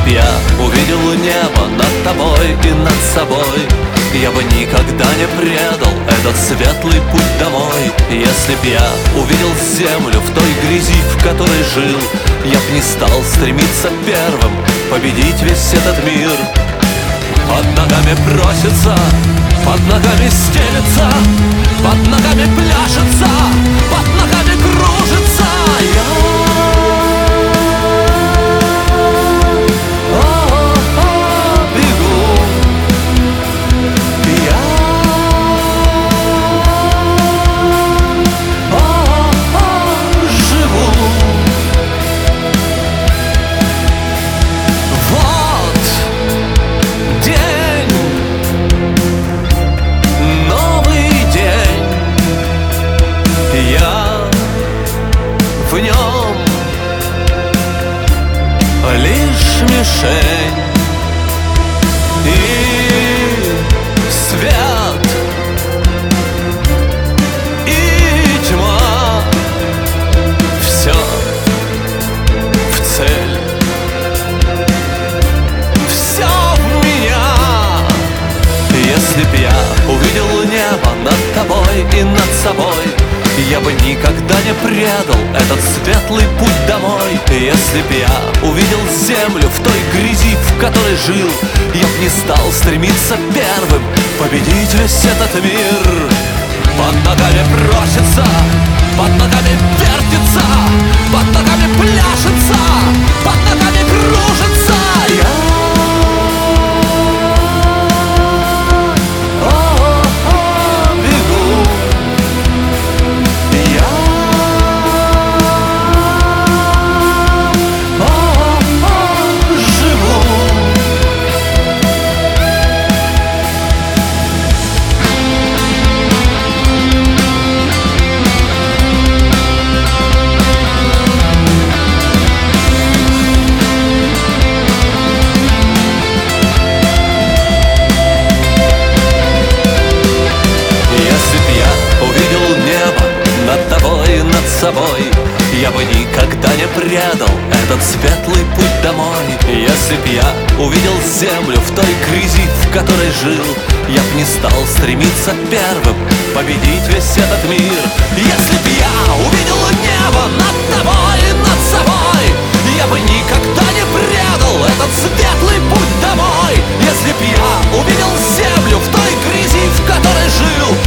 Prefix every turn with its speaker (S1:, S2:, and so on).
S1: б я увидел небо над тобой и над собой, я бы никогда не предал этот светлый путь домой. Если б я увидел землю в той грязи, в которой жил, я б не стал стремиться первым победить весь этот мир. Под ногами просится, под ногами стелется, под ногами пляшется, под ногами кружится. В нем лишь мишень и свет, и тьма, все в цель, все в меня. Если б я увидел небо над тобой и над собой, я бы никогда не предал этот светлый путь домой. Если б я увидел землю в той грязи, в которой жил, я б не стал стремиться первым победить весь этот мир. Под ногами просится, под ногами вертится, под ногами пляшется, под ногами кружится. Я бы никогда не предал этот светлый путь домой. Если б я увидел землю в той грязи, в которой жил, я б не стал стремиться первым победить весь этот мир. Если б я увидел небо над тобой и над собой, я бы никогда не предал этот светлый путь домой. Если б я увидел землю в той грязи, в которой жил,